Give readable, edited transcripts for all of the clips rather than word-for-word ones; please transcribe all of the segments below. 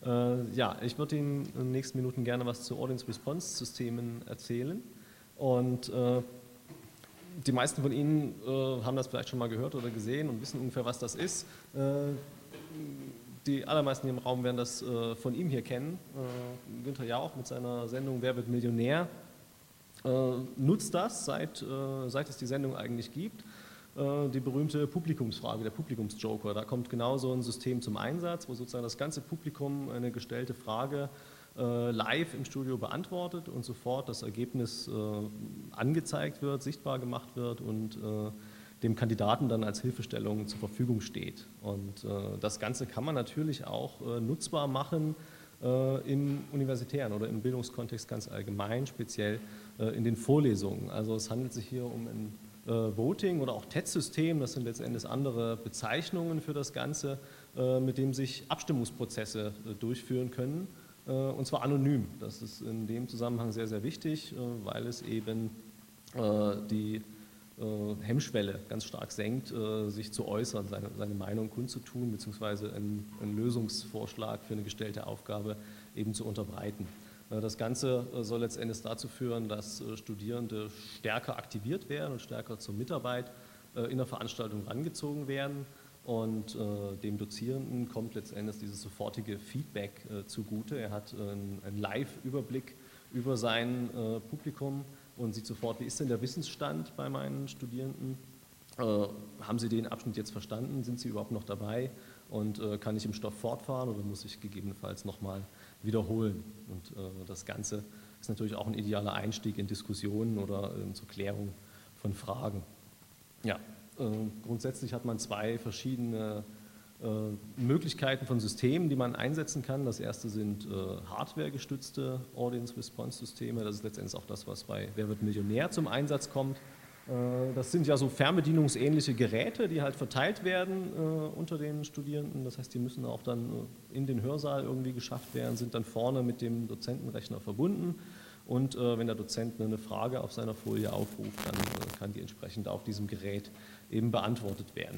Ja, ich würde Ihnen in den nächsten Minuten gerne was zu Audience-Response-Systemen erzählen. Und die meisten von Ihnen haben das vielleicht schon mal gehört oder gesehen und wissen ungefähr, was das ist. Die allermeisten hier im Raum werden das von ihm hier kennen. Günther Jauch mit seiner Sendung Wer wird Millionär nutzt das, seit es die Sendung eigentlich gibt. Die berühmte Publikumsfrage, der Publikumsjoker. Da kommt genau so ein System zum Einsatz, wo sozusagen das ganze Publikum eine gestellte Frage live im Studio beantwortet und sofort das Ergebnis angezeigt wird, sichtbar gemacht wird und dem Kandidaten dann als Hilfestellung zur Verfügung steht. Und das Ganze kann man natürlich auch nutzbar machen im universitären oder im Bildungskontext ganz allgemein, speziell in den Vorlesungen. Also es handelt sich hier um ein Voting oder auch TED-System, das sind letztendlich andere Bezeichnungen für das Ganze, mit dem sich Abstimmungsprozesse durchführen können, und zwar anonym. Das ist in dem Zusammenhang sehr, sehr wichtig, weil es eben die Hemmschwelle ganz stark senkt, sich zu äußern, seine Meinung kundzutun, beziehungsweise einen Lösungsvorschlag für eine gestellte Aufgabe eben zu unterbreiten. Das Ganze soll letztendlich dazu führen, dass Studierende stärker aktiviert werden und stärker zur Mitarbeit in der Veranstaltung herangezogen werden. Und dem Dozierenden kommt letztendlich dieses sofortige Feedback zugute. Er hat einen Live-Überblick über sein Publikum und sieht sofort, wie ist denn der Wissensstand bei meinen Studierenden? Haben sie den Abschnitt jetzt verstanden? Sind sie überhaupt noch dabei? Und kann ich im Stoff fortfahren oder muss ich gegebenenfalls nochmal wiederholen? Und das Ganze ist natürlich auch ein idealer Einstieg in Diskussionen oder zur Klärung von Fragen. Ja, grundsätzlich hat man zwei verschiedene Möglichkeiten von Systemen, die man einsetzen kann. Das erste sind hardwaregestützte Audience-Response-Systeme. Das ist letztendlich auch das, was bei Wer wird Millionär zum Einsatz kommt. Das sind ja so fernbedienungsähnliche Geräte, die halt verteilt werden unter den Studierenden. Das heißt, die müssen auch dann in den Hörsaal irgendwie geschafft werden, sind dann vorne mit dem Dozentenrechner verbunden. Und wenn der Dozent eine Frage auf seiner Folie aufruft, dann kann die entsprechend auf diesem Gerät eben beantwortet werden.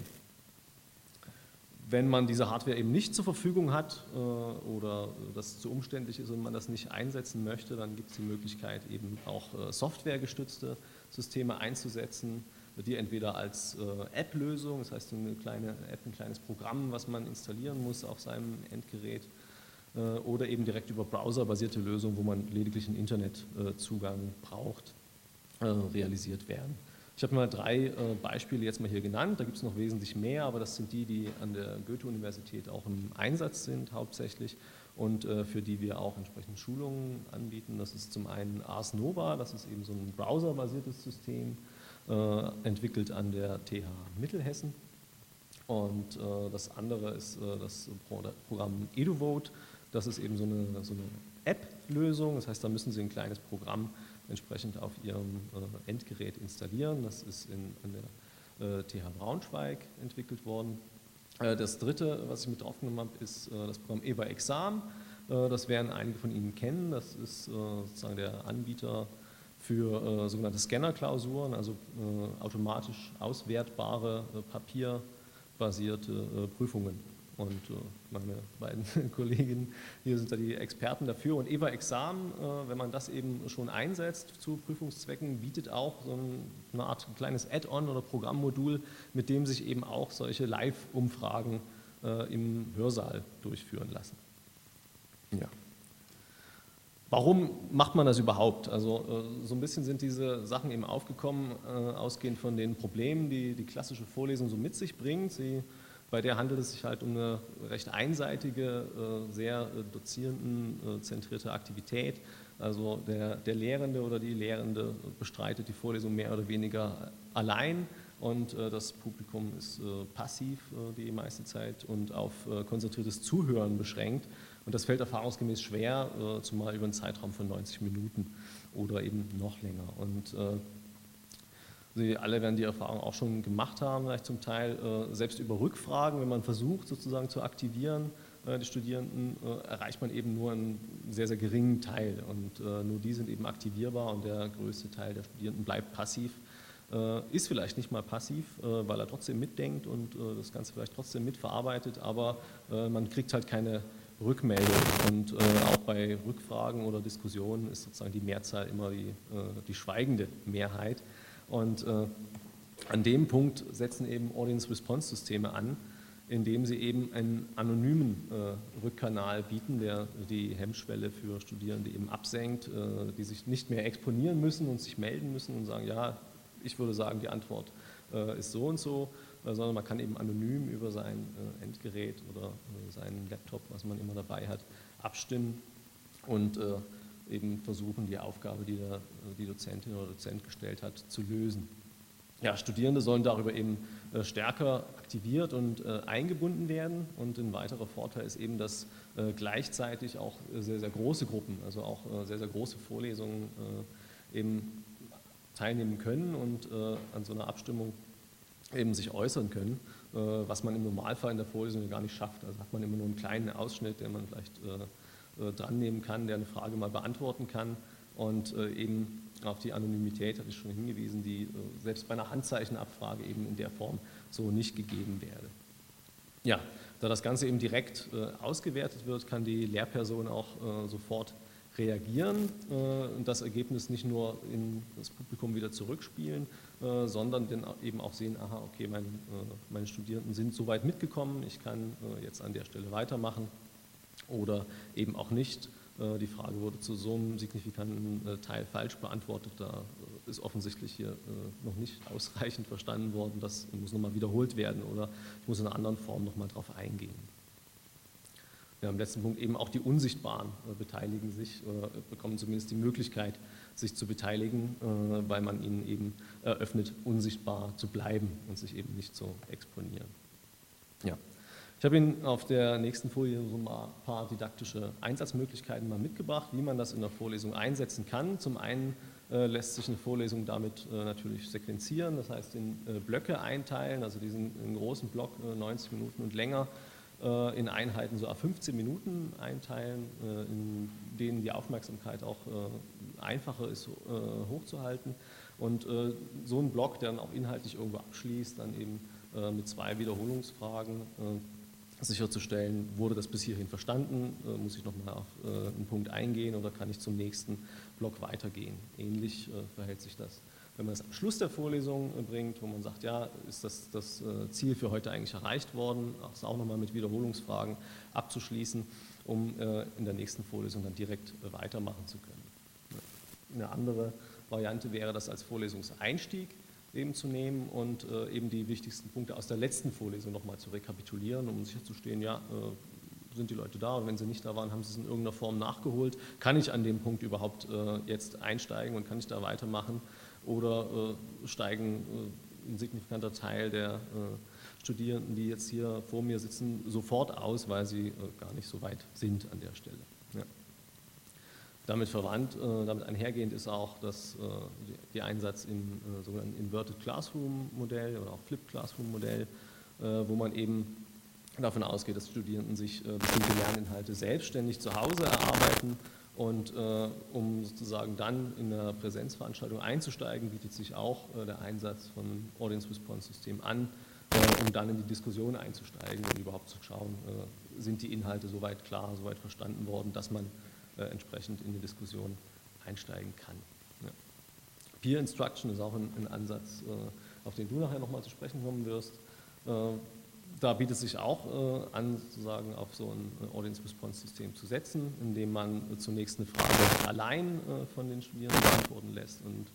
Wenn man diese Hardware eben nicht zur Verfügung hat oder das zu umständlich ist und man das nicht einsetzen möchte, dann gibt es die Möglichkeit, eben auch softwaregestützte Systeme einzusetzen, die entweder als App-Lösung, das heißt eine kleine App, ein kleines Programm, was man installieren muss auf seinem Endgerät, oder eben direkt über browserbasierte Lösungen, wo man lediglich einen Internetzugang braucht, realisiert werden. Ich habe mal 3 Beispiele jetzt mal hier genannt, da gibt es noch wesentlich mehr, aber das sind die an der Goethe-Universität auch im Einsatz sind hauptsächlich und für die wir auch entsprechend Schulungen anbieten. Das ist zum einen Ars Nova, das ist eben so ein browserbasiertes System, entwickelt an der TH Mittelhessen. Und das andere ist das Programm EduVote, das ist eben so eine App-Lösung, das heißt, da müssen Sie ein kleines Programm entsprechend auf Ihrem Endgerät installieren. Das ist an der TH Braunschweig entwickelt worden. Das dritte, was ich mit draufgenommen habe, ist das Programm EVA-Exam. Das werden einige von Ihnen kennen. Das ist sozusagen der Anbieter für sogenannte Scanner-Klausuren, also automatisch auswertbare, papierbasierte Prüfungen. Und meine beiden Kolleginnen hier sind da die Experten dafür. Und EVA-Exam, wenn man das eben schon einsetzt zu Prüfungszwecken, bietet auch so eine Art kleines Add-on oder Programmmodul, mit dem sich eben auch solche Live-Umfragen im Hörsaal durchführen lassen. Ja. Warum macht man das überhaupt? Also so ein bisschen sind diese Sachen eben aufgekommen, ausgehend von den Problemen, die die klassische Vorlesung so mit sich bringt. Bei der handelt es sich halt um eine recht einseitige, sehr dozierendenzentrierte Aktivität. Also der Lehrende oder die Lehrende bestreitet die Vorlesung mehr oder weniger allein und das Publikum ist passiv die meiste Zeit und auf konzentriertes Zuhören beschränkt. Und das fällt erfahrungsgemäß schwer, zumal über einen Zeitraum von 90 Minuten oder eben noch länger. Und Sie alle werden die Erfahrung auch schon gemacht haben, vielleicht zum Teil, selbst über Rückfragen, wenn man versucht sozusagen zu aktivieren, die Studierenden, erreicht man eben nur einen sehr, sehr geringen Teil und nur die sind eben aktivierbar und der größte Teil der Studierenden bleibt passiv, ist vielleicht nicht mal passiv, weil er trotzdem mitdenkt und das Ganze vielleicht trotzdem mitverarbeitet, aber man kriegt halt keine Rückmeldung und auch bei Rückfragen oder Diskussionen ist sozusagen die Mehrzahl immer die schweigende Mehrheit und an dem Punkt setzen eben Audience-Response-Systeme an, indem sie eben einen anonymen Rückkanal bieten, der die Hemmschwelle für Studierende eben absenkt, die sich nicht mehr exponieren müssen und sich melden müssen und sagen, ja, ich würde sagen, die Antwort ist so und so, sondern man kann eben anonym über sein Endgerät oder seinen Laptop, was man immer dabei hat, abstimmen und eben versuchen, die Aufgabe, die die Dozentin oder Dozent gestellt hat, zu lösen. Ja, Studierende sollen darüber eben stärker aktiviert und eingebunden werden und ein weiterer Vorteil ist eben, dass gleichzeitig auch sehr, sehr große Gruppen, also auch sehr, sehr große Vorlesungen eben teilnehmen können und an so einer Abstimmung eben sich äußern können, was man im Normalfall in der Vorlesung gar nicht schafft. Also hat man immer nur einen kleinen Ausschnitt, den man vielleicht dran nehmen kann, der eine Frage mal beantworten kann und eben auf die Anonymität hatte ich schon hingewiesen, die selbst bei einer Handzeichenabfrage eben in der Form so nicht gegeben wäre. Ja, da das Ganze eben direkt ausgewertet wird, kann die Lehrperson auch sofort reagieren und das Ergebnis nicht nur in das Publikum wieder zurückspielen, sondern dann eben auch sehen, aha, okay, meine Studierenden sind soweit mitgekommen, ich kann jetzt an der Stelle weitermachen oder eben auch nicht. Die Frage wurde zu so einem signifikanten Teil falsch beantwortet, da ist offensichtlich hier noch nicht ausreichend verstanden worden, das muss nochmal wiederholt werden oder ich muss in einer anderen Form nochmal drauf eingehen. Ja, im letzten Punkt eben auch die Unsichtbaren beteiligen sich oder bekommen zumindest die Möglichkeit, sich zu beteiligen, weil man ihnen eben eröffnet, unsichtbar zu bleiben und sich eben nicht zu exponieren. Ja. Ich habe Ihnen auf der nächsten Folie so ein paar didaktische Einsatzmöglichkeiten mal mitgebracht, wie man das in der Vorlesung einsetzen kann. Zum einen lässt sich eine Vorlesung damit natürlich sequenzieren, das heißt in Blöcke einteilen, also diesen großen Block 90 Minuten und länger in Einheiten so ab 15 Minuten einteilen, in denen die Aufmerksamkeit auch einfacher ist hochzuhalten und so ein Block, der dann auch inhaltlich irgendwo abschließt, dann eben mit 2 Wiederholungsfragen sicherzustellen, wurde das bis hierhin verstanden, muss ich nochmal auf einen Punkt eingehen oder kann ich zum nächsten Block weitergehen. Ähnlich verhält sich das, wenn man es am Schluss der Vorlesung bringt, wo man sagt, ja, ist das Ziel für heute eigentlich erreicht worden, das auch nochmal mit Wiederholungsfragen abzuschließen, um in der nächsten Vorlesung dann direkt weitermachen zu können. Eine andere Variante wäre, das als Vorlesungseinstieg eben zu nehmen und eben die wichtigsten Punkte aus der letzten Vorlesung nochmal zu rekapitulieren, um sicherzustellen, ja, sind die Leute da und wenn sie nicht da waren, haben sie es in irgendeiner Form nachgeholt. Kann ich an dem Punkt überhaupt jetzt einsteigen und kann ich da weitermachen oder steigen ein signifikanter Teil der Studierenden, die jetzt hier vor mir sitzen, sofort aus, weil sie gar nicht so weit sind an der Stelle. Ja. Damit verwandt, damit einhergehend ist auch der Einsatz im sogenannten Inverted Classroom Modell oder auch Flipped Classroom Modell, wo man eben davon ausgeht, dass Studierenden sich bestimmte Lerninhalte selbstständig zu Hause erarbeiten und um sozusagen dann in einer Präsenzveranstaltung einzusteigen, bietet sich auch der Einsatz von Audience Response System an, um dann in die Diskussion einzusteigen und überhaupt zu schauen, sind die Inhalte soweit klar, soweit verstanden worden, dass man entsprechend in die Diskussion einsteigen kann. Ja. Peer Instruction ist auch ein Ansatz, auf den du nachher nochmal zu sprechen kommen wirst. Da bietet es sich auch an, sozusagen auf so ein Audience-Response-System zu setzen, indem man zunächst eine Frage allein von den Studierenden beantworten lässt und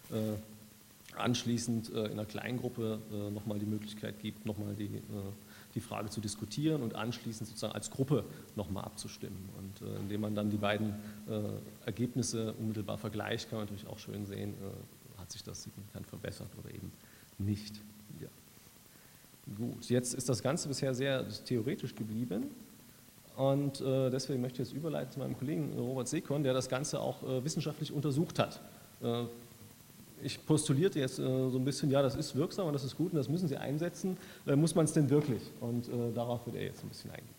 anschließend in einer Kleingruppe nochmal die Möglichkeit gibt, nochmal die Frage zu diskutieren und anschließend sozusagen als Gruppe nochmal abzustimmen. Und indem man dann die beiden Ergebnisse unmittelbar vergleicht, kann man natürlich auch schön sehen, hat sich das signifikant verbessert oder eben nicht. Ja. Gut, jetzt ist das Ganze bisher sehr theoretisch geblieben und deswegen möchte ich jetzt überleiten zu meinem Kollegen Robert Sekon, der das Ganze auch wissenschaftlich untersucht hat. Ich postulierte jetzt so ein bisschen, ja, das ist wirksam und das ist gut und das müssen Sie einsetzen. Muss man es denn wirklich? Und darauf wird er jetzt ein bisschen eingehen.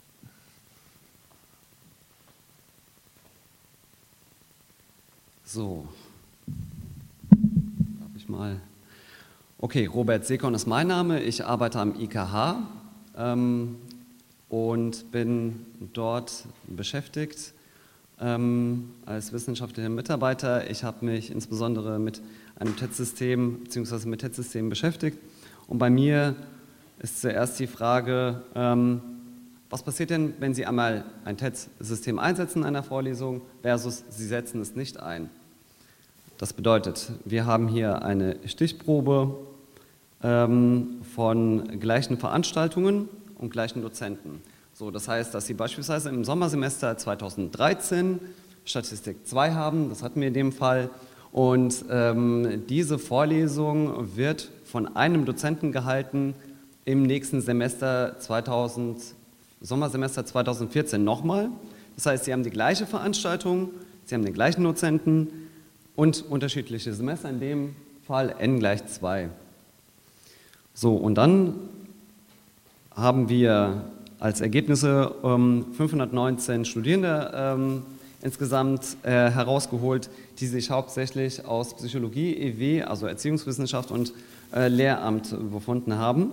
So, darf ich mal. Okay, Robert Sekon ist mein Name. Ich arbeite am IKH. und bin dort beschäftigt als wissenschaftlicher Mitarbeiter. Ich habe mich insbesondere mit einem TET-System bzw. mit TET-Systemen beschäftigt und bei mir ist zuerst die Frage, was passiert denn, wenn Sie einmal ein TET-System einsetzen in einer Vorlesung versus Sie setzen es nicht ein? Das bedeutet, wir haben hier eine Stichprobe von gleichen Veranstaltungen und gleichen Dozenten. So, das heißt, dass Sie beispielsweise im Sommersemester 2013 Statistik 2 haben, das hatten wir in dem Fall, und diese Vorlesung wird von einem Dozenten gehalten im nächsten Sommersemester 2014 nochmal. Das heißt, Sie haben die gleiche Veranstaltung, Sie haben den gleichen Dozenten und unterschiedliche Semester, in dem Fall n = 2. So, und dann haben wir als Ergebnisse 519 Studierende insgesamt herausgeholt, die sich hauptsächlich aus Psychologie, EW, also Erziehungswissenschaft und Lehramt befunden haben.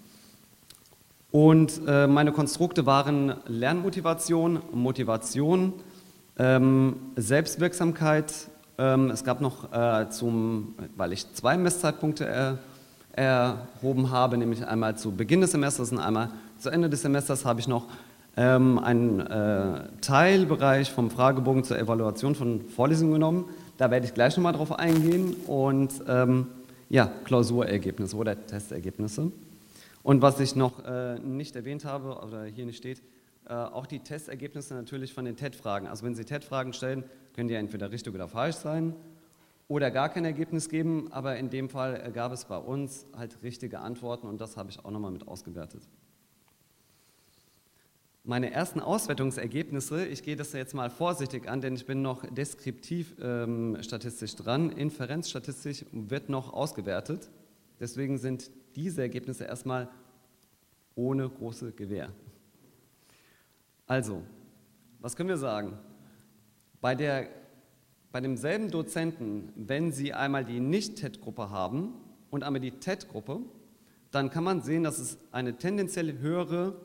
Und meine Konstrukte waren Lernmotivation, Motivation, Selbstwirksamkeit. Es gab noch, weil ich 2 Messzeitpunkte erhoben habe, nämlich einmal zu Beginn des Semesters und einmal zu Ende des Semesters, habe ich noch einen Teilbereich vom Fragebogen zur Evaluation von Vorlesungen genommen. Da werde ich gleich nochmal drauf eingehen und ja, Klausurergebnisse oder Testergebnisse. Und was ich noch nicht erwähnt habe oder hier nicht steht, auch die Testergebnisse natürlich von den TET-Fragen. Also wenn Sie TET-Fragen stellen, können die entweder richtig oder falsch sein oder gar kein Ergebnis geben, aber in dem Fall gab es bei uns halt richtige Antworten und das habe ich auch nochmal mit ausgewertet. Meine ersten Auswertungsergebnisse, ich gehe das jetzt mal vorsichtig an, denn ich bin noch deskriptiv statistisch dran, Inferenzstatistisch wird noch ausgewertet, deswegen sind diese Ergebnisse erstmal ohne große Gewähr. Also, was können wir sagen? Bei demselben Dozenten, wenn Sie einmal die Nicht-TET-Gruppe haben und einmal die TET-Gruppe, dann kann man sehen, dass es eine tendenziell höhere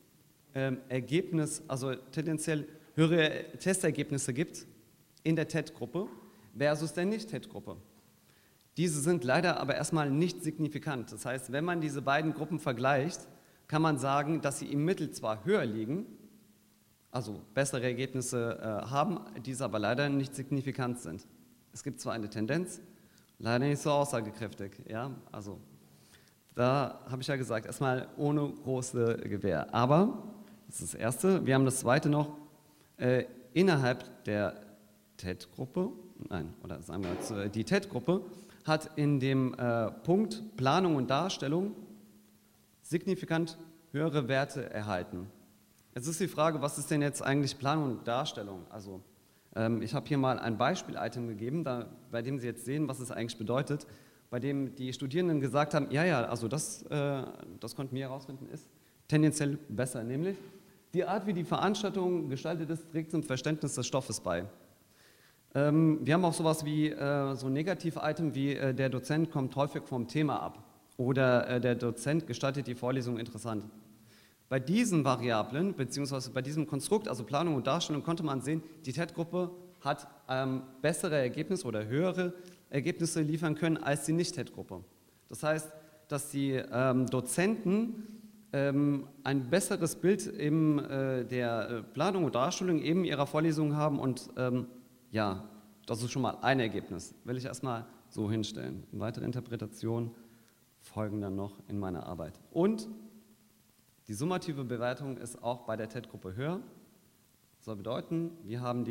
tendenziell höhere Testergebnisse gibt in der TET-Gruppe versus der Nicht-TET-Gruppe. Diese sind leider aber erstmal nicht signifikant. Das heißt, wenn man diese beiden Gruppen vergleicht, kann man sagen, dass sie im Mittel zwar höher liegen, also bessere Ergebnisse haben, diese aber leider nicht signifikant sind. Es gibt zwar eine Tendenz, leider nicht so aussagekräftig. Ja? Also, da habe ich ja gesagt, erstmal ohne große Gewähr. Aber, das ist das Erste, wir haben das Zweite noch, innerhalb der TET-Gruppe, die TET-Gruppe hat in dem Punkt Planung und Darstellung signifikant höhere Werte erhalten. Jetzt ist die Frage, was ist denn jetzt eigentlich Planung und Darstellung? Also ich habe hier mal ein Beispiel-Item gegeben, bei dem Sie jetzt sehen, was es eigentlich bedeutet, bei dem die Studierenden gesagt haben, ja, also das konnten wir herausfinden, ist tendenziell besser, nämlich die Art, wie die Veranstaltung gestaltet ist, trägt zum Verständnis des Stoffes bei. Wir haben auch sowas wie so ein Negativ-Item wie der Dozent kommt häufig vom Thema ab oder der Dozent gestaltet die Vorlesung interessant. Bei diesen Variablen, beziehungsweise bei diesem Konstrukt, also Planung und Darstellung, konnte man sehen, die TET-Gruppe hat bessere Ergebnisse oder höhere Ergebnisse liefern können als die Nicht-TET-Gruppe. Das heißt, dass die Dozenten ein besseres Bild in der Planung und Darstellung eben ihrer Vorlesungen haben und ja, das ist schon mal ein Ergebnis. Will ich erstmal so hinstellen. Weitere Interpretationen folgen dann noch in meiner Arbeit. Und die summative Bewertung ist auch bei der TET-Gruppe höher. Das soll bedeuten, wir haben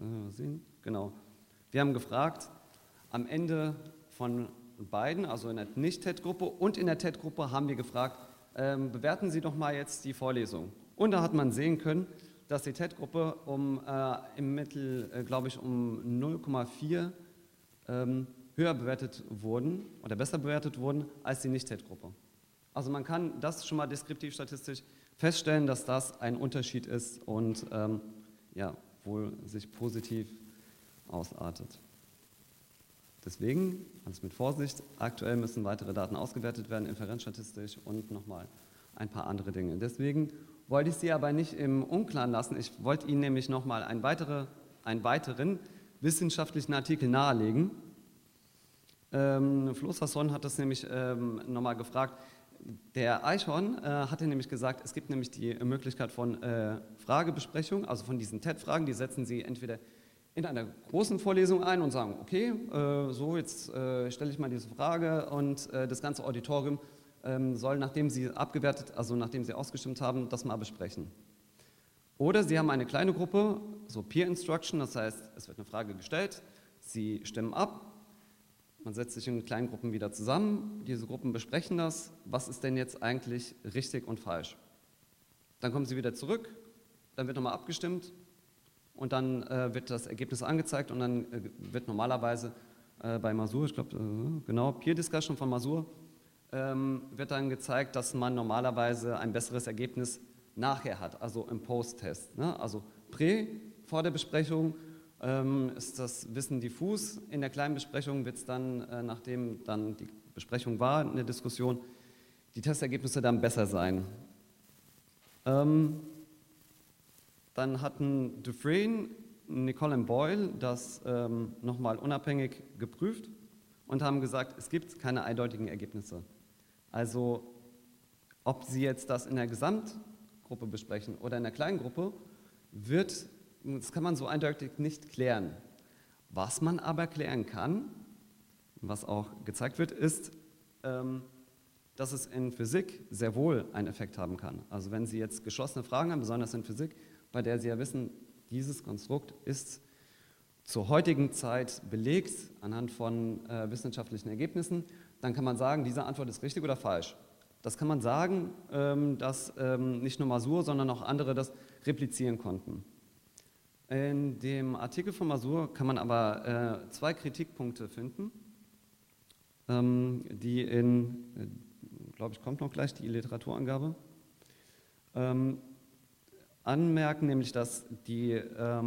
wir haben gefragt, am Ende von beiden, also in der Nicht-TET-Gruppe und in der TET-Gruppe, haben wir gefragt, bewerten Sie doch mal jetzt die Vorlesung. Und da hat man sehen können, dass die TET-Gruppe im Mittel, glaube ich, um 0,4 höher bewertet wurden oder besser bewertet wurden als die Nicht-TET-Gruppe. Also man kann das schon mal deskriptiv statistisch feststellen, dass das ein Unterschied ist und ja, wohl sich positiv ausartet. Deswegen, alles mit Vorsicht, aktuell müssen weitere Daten ausgewertet werden, inferenzstatistisch und nochmal ein paar andere Dinge. Deswegen wollte ich Sie aber nicht im Unklaren lassen. Ich wollte Ihnen nämlich nochmal einen weiteren wissenschaftlichen Artikel nahelegen. Flo Sasson hat das nämlich nochmal gefragt. Der Eichhorn hatte nämlich gesagt, es gibt nämlich die Möglichkeit von Fragebesprechung, also von diesen TED-Fragen, die setzen Sie entweder in einer großen Vorlesung ein und sagen, okay, so jetzt stelle ich mal diese Frage und das ganze Auditorium soll, nachdem Sie abgewertet, also nachdem Sie ausgestimmt haben, das mal besprechen. Oder Sie haben eine kleine Gruppe, so Peer Instruction, das heißt, es wird eine Frage gestellt, Sie stimmen ab, man setzt sich in kleinen Gruppen wieder zusammen, diese Gruppen besprechen das, was ist denn jetzt eigentlich richtig und falsch. Dann kommen Sie wieder zurück, dann wird nochmal abgestimmt und dann wird das Ergebnis angezeigt und dann wird normalerweise bei Mazur, ich glaube, genau, Peer Discussion von Mazur, wird dann gezeigt, dass man normalerweise ein besseres Ergebnis nachher hat, also im Post-Test. Ne? Also vor der Besprechung ist das Wissen diffus. In der kleinen Besprechung wird es dann, nachdem dann die Besprechung war, in der Diskussion, die Testergebnisse dann besser sein. Dann hatten Dufresne, Nicole und Boyle das nochmal unabhängig geprüft und haben gesagt, es gibt keine eindeutigen Ergebnisse. Also ob Sie jetzt das in der Gesamtgruppe besprechen oder in der kleinen Gruppe, das kann man so eindeutig nicht klären. Was man aber klären kann, was auch gezeigt wird, ist, dass es in Physik sehr wohl einen Effekt haben kann. Also wenn Sie jetzt geschlossene Fragen haben, besonders in Physik, bei der Sie ja wissen, dieses Konstrukt ist zur heutigen Zeit belegt anhand von wissenschaftlichen Ergebnissen, dann kann man sagen, diese Antwort ist richtig oder falsch. Das kann man sagen, dass nicht nur Mazur, sondern auch andere das replizieren konnten. In dem Artikel von Mazur kann man aber zwei Kritikpunkte finden, die glaube ich, kommt noch gleich die Literaturangabe, anmerken, nämlich dass die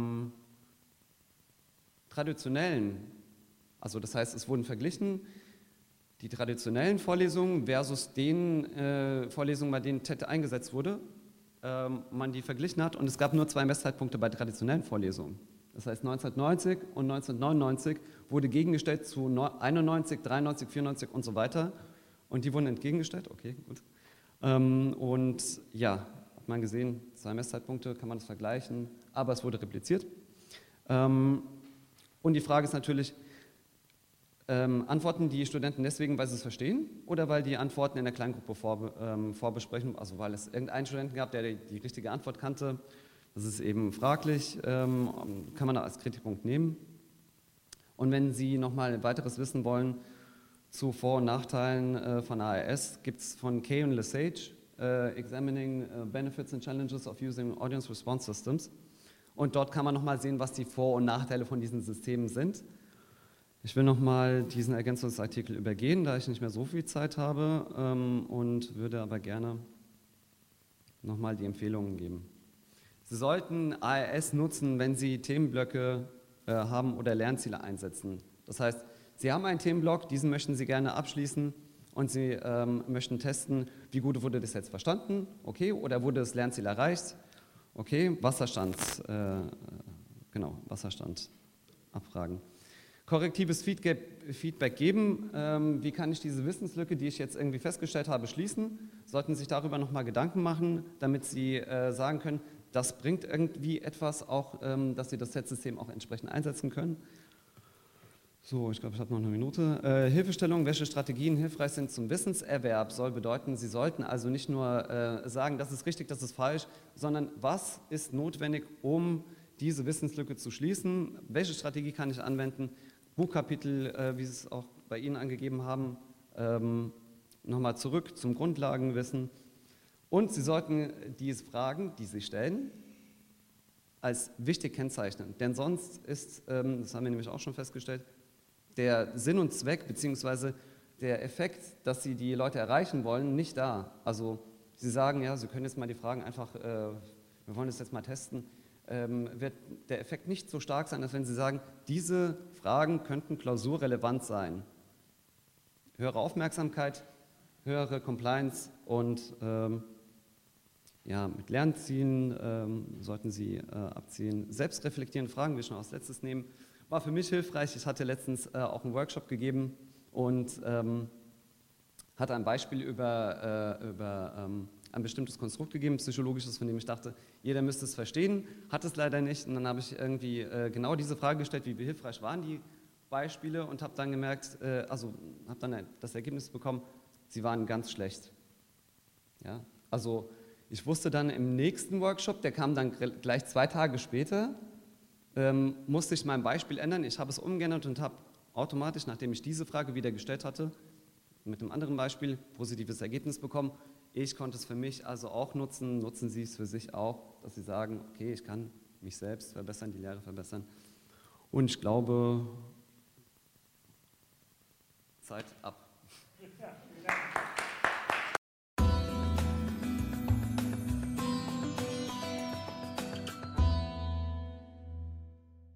traditionellen, also das heißt, es wurden verglichen, die traditionellen Vorlesungen versus den Vorlesungen, bei denen TED eingesetzt wurde, man die verglichen hat und es gab nur 2 Messzeitpunkte bei traditionellen Vorlesungen. Das heißt 1990 und 1999 wurde gegengestellt zu 91, 93, 94 und so weiter und die wurden entgegengestellt, okay, gut. Und ja, hat man gesehen, 2 Messzeitpunkte, kann man das vergleichen, aber es wurde repliziert. Und die Frage ist natürlich, antworten die Studenten deswegen, weil sie es verstehen oder weil die Antworten in der Kleingruppe vorbesprechen, also weil es irgendeinen Studenten gab, der die richtige Antwort kannte. Das ist eben fraglich, kann man da als Kritikpunkt nehmen. Und wenn Sie nochmal weiteres wissen wollen zu Vor- und Nachteilen von ARS, gibt es von Kay und Lesage Examining Benefits and Challenges of Using Audience Response Systems. Und dort kann man nochmal sehen, was die Vor- und Nachteile von diesen Systemen sind. Ich will nochmal diesen Ergänzungsartikel übergehen, da ich nicht mehr so viel Zeit habe und würde aber gerne nochmal die Empfehlungen geben. Sie sollten ARS nutzen, wenn Sie Themenblöcke haben oder Lernziele einsetzen. Das heißt, Sie haben einen Themenblock, diesen möchten Sie gerne abschließen und Sie möchten testen, wie gut wurde das jetzt verstanden, okay, oder wurde das Lernziel erreicht, okay, Wasserstand abfragen. Korrektives Feedback geben, wie kann ich diese Wissenslücke, die ich jetzt irgendwie festgestellt habe, schließen? Sollten sich darüber nochmal Gedanken machen, damit Sie sagen können, das bringt irgendwie etwas, auch, dass Sie das Testsystem auch entsprechend einsetzen können. So, ich glaube, ich habe noch eine Minute. Hilfestellung, welche Strategien hilfreich sind zum Wissenserwerb, soll bedeuten, Sie sollten also nicht nur sagen, das ist richtig, das ist falsch, sondern was ist notwendig, um diese Wissenslücke zu schließen? Welche Strategie kann ich anwenden? Buchkapitel, wie Sie es auch bei Ihnen angegeben haben, nochmal zurück zum Grundlagenwissen. Und Sie sollten diese Fragen, die Sie stellen, als wichtig kennzeichnen. Denn sonst ist, das haben wir nämlich auch schon festgestellt, der Sinn und Zweck bzw. der Effekt, dass Sie die Leute erreichen wollen, nicht da. Also Sie sagen, ja, Sie können jetzt mal die Fragen einfach, wir wollen das jetzt mal testen, wird der Effekt nicht so stark sein, als wenn Sie sagen, diese Fragen könnten klausurrelevant sein. Höhere Aufmerksamkeit, höhere Compliance und ja, mit Lernzielen sollten Sie abzielen. Selbstreflektierende Fragen, will ich noch als letztes nehmen, war für mich hilfreich. Ich hatte letztens auch einen Workshop gegeben und hatte ein Beispiel über ein bestimmtes Konstrukt gegeben, psychologisches, von dem ich dachte, jeder müsste es verstehen, hat es leider nicht. Und dann habe ich irgendwie genau diese Frage gestellt, wie hilfreich waren die Beispiele, und habe dann gemerkt, habe dann das Ergebnis bekommen, sie waren ganz schlecht. Ja? Also ich wusste dann im nächsten Workshop, der kam dann gleich 2 Tage später, musste ich mein Beispiel ändern. Ich habe es umgeändert und habe automatisch, nachdem ich diese Frage wieder gestellt hatte, mit einem anderen Beispiel positives Ergebnis bekommen. Ich konnte es für mich also auch nutzen. Nutzen Sie es für sich auch, dass Sie sagen, okay, ich kann mich selbst verbessern, die Lehre verbessern. Und ich glaube, Zeit ab.